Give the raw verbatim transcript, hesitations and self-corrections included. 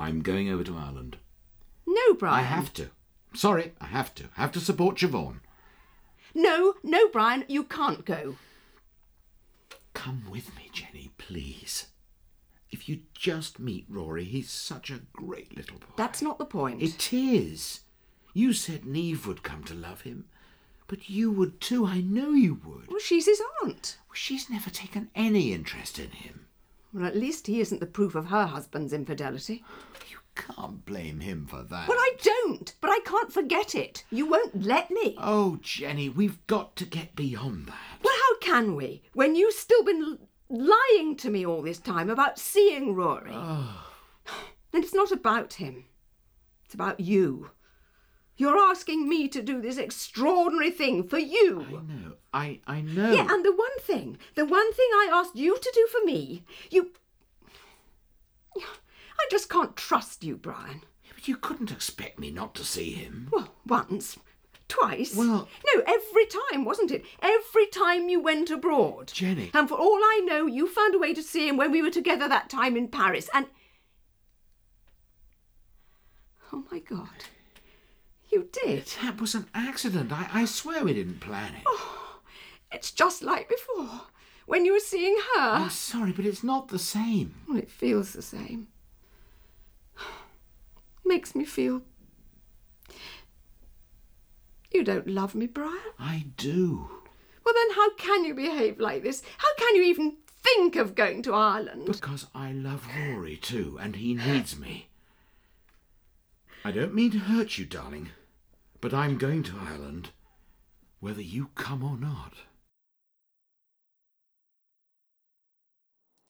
I'm going over to Ireland. No, Brian. I have to. Sorry, I have to. I have to support Siobhan. No, no, Brian, you can't go. Come with me, Jenny, please. If you just meet Rory, he's such a great little boy. That's not the point. It is. You said Niamh would come to love him. But you would too, I know you would. Well, she's his aunt. Well, she's never taken any interest in him. Well, at least he isn't the proof of her husband's infidelity. You can't blame him for that. Well, I don't, but I can't forget it. You won't let me. Oh, Jenny, we've got to get beyond that. Well, how can we, when you've still been l- lying to me all this time about seeing Rory? Oh. And it's not about him. It's about you. You're asking me to do this extraordinary thing for you. I know, I, I know. Yeah, and the one thing, the one thing I asked you to do for me, you... I just can't trust you, Brian. But you couldn't expect me not to see him. Well, once, twice. Well... No, every time, wasn't it? Every time you went abroad. Jenny. And for all I know, you found a way to see him when we were together that time in Paris, and... Oh, my God. You did. That was an accident. I, I swear we didn't plan it. Oh, it's just like before, when you were seeing her. I'm sorry, but it's not the same. Well, it feels the same. Makes me feel... You don't love me, Brian? I do. Well, then how can you behave like this? How can you even think of going to Ireland? Because I love Rory too, and he needs me. I don't mean to hurt you, darling, but I'm going to Ireland, whether you come or not.